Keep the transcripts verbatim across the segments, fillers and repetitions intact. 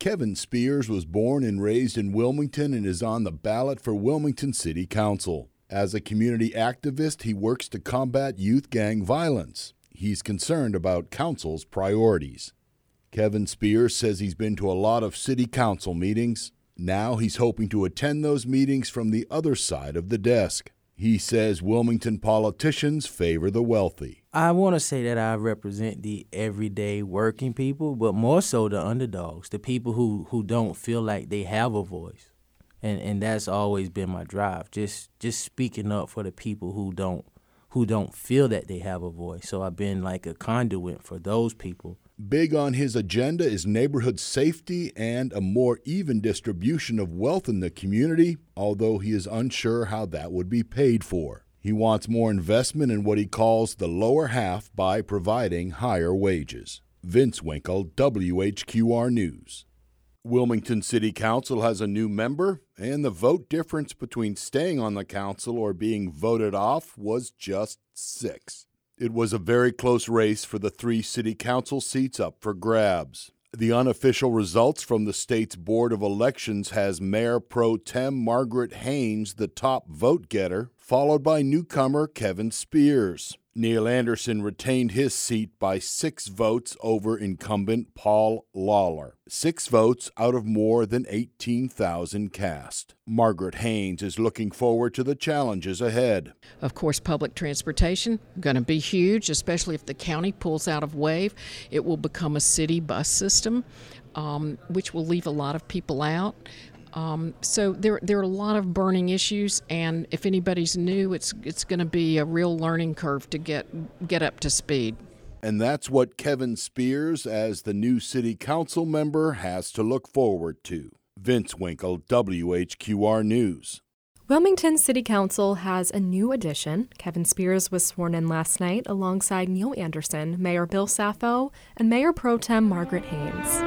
Kevin Spears was born and raised in Wilmington and is on the ballot for Wilmington City Council. As a community activist, he works to combat youth gang violence. He's concerned about council's priorities. Kevin Spears says he's been to a lot of city council meetings. Now he's hoping to attend those meetings from the other side of the desk. He says Wilmington politicians favor the wealthy. I want to say that I represent the everyday working people, but more so the underdogs, the people who, who don't feel like they have a voice. And and that's always been my drive, just just speaking up for the people who don't who don't feel that they have a voice. So I've been like a conduit for those people. Big on his agenda is neighborhood safety and a more even distribution of wealth in the community, although he is unsure how that would be paid for. He wants more investment in what he calls the lower half by providing higher wages. Vince Winkle, W H Q R News. Wilmington City Council has a new member, and the vote difference between staying on the council or being voted off was just six. It was a very close race for the three city council seats up for grabs. The unofficial results from the state's Board of Elections has Mayor Pro Tem Margaret Haynes the top vote getter, followed by newcomer Kevin Spears. Neil Anderson retained his seat by six votes over incumbent Paul Lawler. Six votes out of more than eighteen thousand cast. Margaret Haynes is looking forward to the challenges ahead. Of course, public transportation going to be huge, especially if the county pulls out of WAVE. It will become a city bus system, um, which will leave a lot of people out. Um, so there there are a lot of burning issues, and if anybody's new, it's it's going to be a real learning curve to get get up to speed. And that's what Kevin Spears, as the new city council member, has to look forward to. Vince Winkle, W H Q R News. Wilmington City Council has a new addition. Kevin Spears was sworn in last night alongside Neil Anderson, Mayor Bill Sappho, and Mayor Pro Tem Margaret Haynes.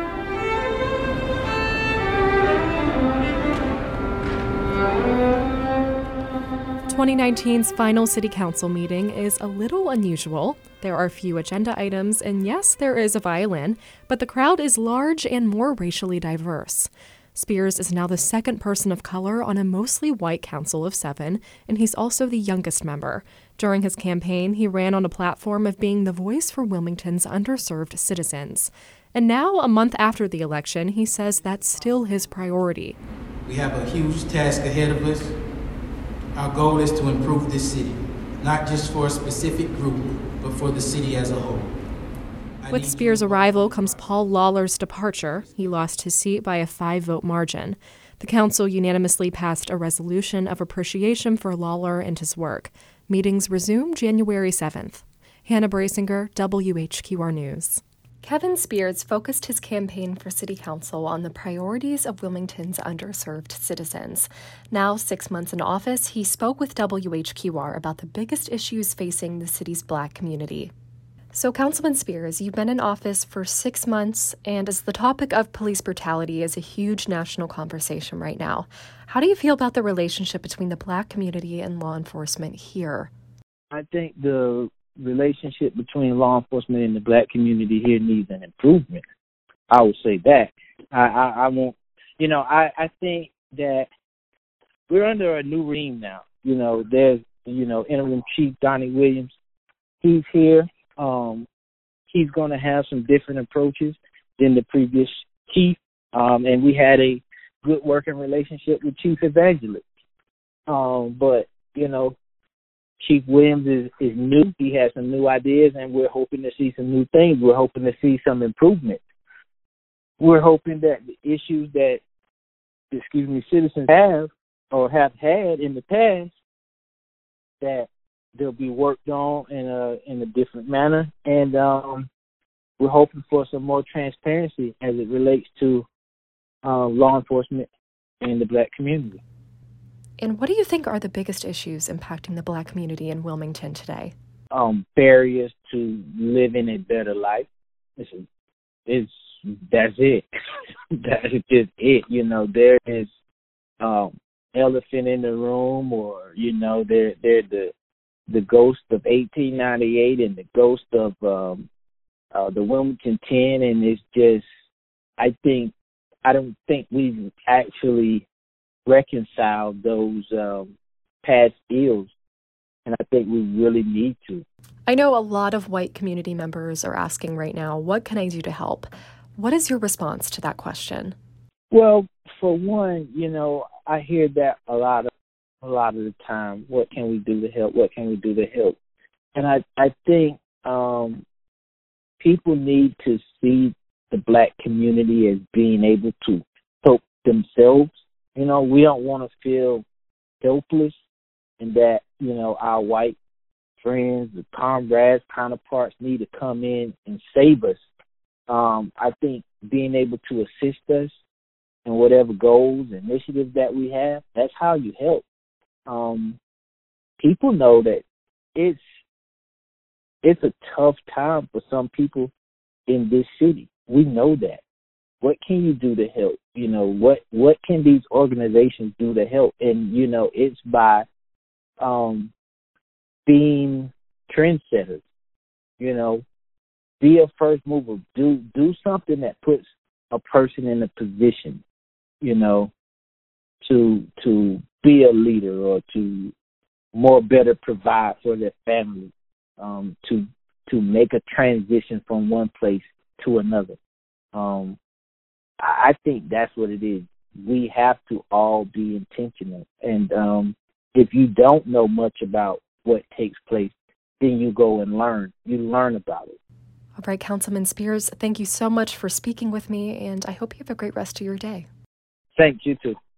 twenty nineteen's final City Council meeting is a little unusual. There are few agenda items, and yes, there is a violin, but the crowd is large and more racially diverse. Spears is now the second person of color on a mostly white council of seven, and he's also the youngest member. During his campaign, he ran on a platform of being the voice for Wilmington's underserved citizens. And now, a month after the election, he says that's still his priority. We have a huge task ahead of us. Our goal is to improve this city, not just for a specific group, but for the city as a whole. With Spears' arrival comes Paul Lawler's departure. He lost his seat by a five-vote margin. The council unanimously passed a resolution of appreciation for Lawler and his work. Meetings resume January seventh. Hannah Brasinger, W H Q R News. Kevin Spears focused his campaign for City Council on the priorities of Wilmington's underserved citizens. Now, six months in office, he spoke with W H Q R about the biggest issues facing the city's Black community. So, Councilman Spears, you've been in office for six months, and as the topic of police brutality is a huge national conversation right now, how do you feel about the relationship between the Black community and law enforcement here? I think the relationship between law enforcement and the Black community here needs an improvement. I would say that. I, I, I won't, you know, I, I think that we're under a new regime now. You know, there's, you know, Interim Chief Donnie Williams. He's here. Um, he's going to have some different approaches than the previous chief. Um, and we had a good working relationship with Chief Evangelist. Um, but, you know, Chief Williams is, is new. He has some new ideas, and we're hoping to see some new things. We're hoping to see some improvement. We're hoping that the issues that, excuse me, citizens have or have had in the past, that they'll be worked on in a in a different manner. And um, we're hoping for some more transparency as it relates to uh, law enforcement and the Black community. And what do you think are the biggest issues impacting the Black community in Wilmington today? Um, barriers to living a better life. It's, it's that's it. That's just it. You know, there is um, elephant in the room, or you know, they're they're the the ghost of eighteen ninety-eight and the ghost of um, uh, the Wilmington ten, and it's just, I think I don't think we've actually reconciled those um, past ills, and I think we really need to. I know a lot of white community members are asking right now, what can I do to help? What is your response to that question? Well, for one, you know, I hear that a lot of a lot of the time. What can we do to help? What can we do to help? And I, I think um, people need to see the black community as being able to help themselves. You know, we don't want to feel helpless and that, you know, our white friends, the comrades, counterparts need to come in and save us. Um, I think being able to assist us in whatever goals, initiatives that we have, that's how you help. Um, people know that it's it's a tough time for some people in this city. We know that. What can you do to help? You know, what what can these organizations do to help? And, you know, it's by um, being trendsetters, you know, be a first mover. Do do something that puts a person in a position, you know, to to be a leader or to more better provide for their family, um, to to make a transition from one place to another. Um, I think that's what it is. We have to all be intentional. And um, if you don't know much about what takes place, then you go and learn. You learn about it. All right, Councilman Spears, thank you so much for speaking with me, and I hope you have a great rest of your day. Thank you, too.